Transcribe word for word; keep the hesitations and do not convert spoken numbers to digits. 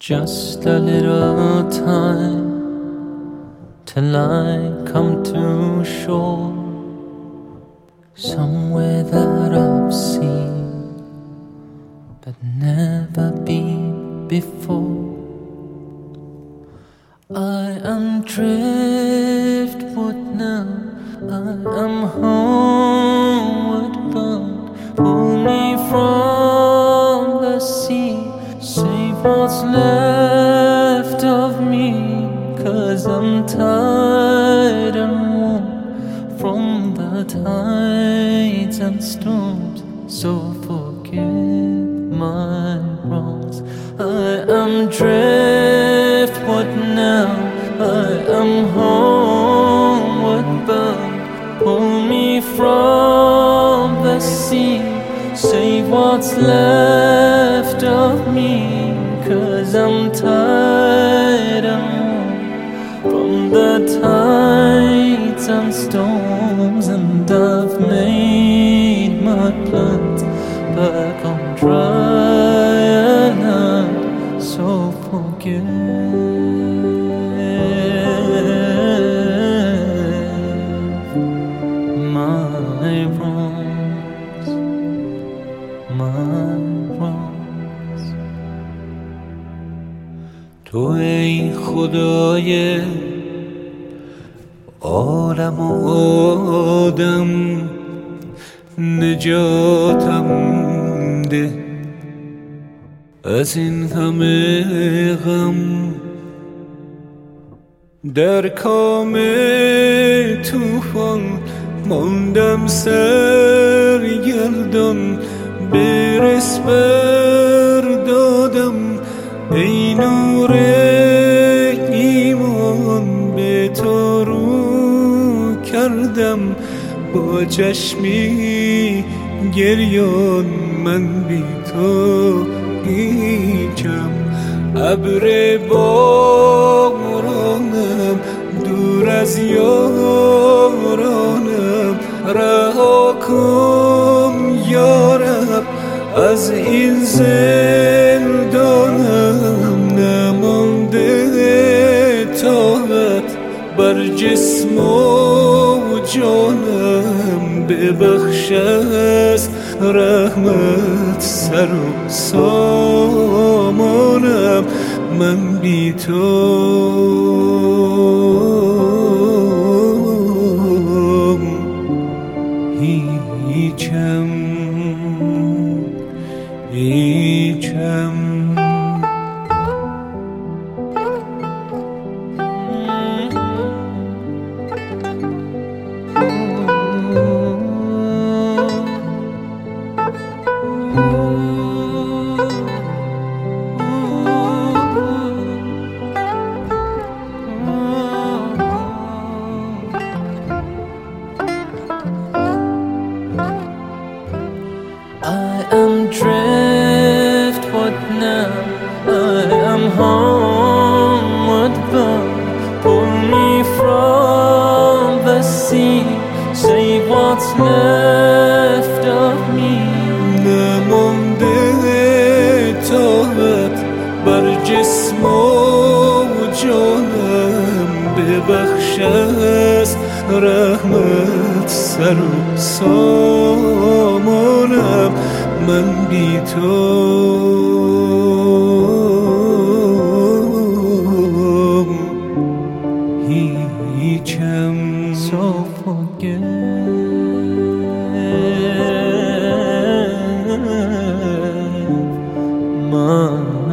Just a little time till I come to shore, somewhere that I've seen but never been before. I am driftwood now, I am homeward bound. Pull me from the sea, save what's left of me, 'cause I'm tired and worn from the tides and storms. So forgive my wrongs. I am driftwood now, I am homeward bound. Pull me from the sea, save what's left of me, 'cause I'm tired and worn from the tides and storms. And I've made my plans back on dry land. So forgive my wrongs, my wrongs. تو ای خدای عالم و آدم، نجاتم ده از این همه غم. در کام طوفان ماندم سرگردان، برس بردادم ای نور ایمان. به تو رو کردم با چشمی گریان، من بی تو هیچم. ابر بارانم دور از یارانم، رها کن یارب از این زندانم. نمانده طاقت بر جسم و جانم، ببخش از رحمت سر و سامانم. من بی تو هیچم، هیچم. Driftwood now, I am homeward bound. Pull me from the sea, save what's left of me. نمانده طاقت بر جسم و جانم، ببخش از رحمت سر و سامانم. من بی تو هیچم. So forgive my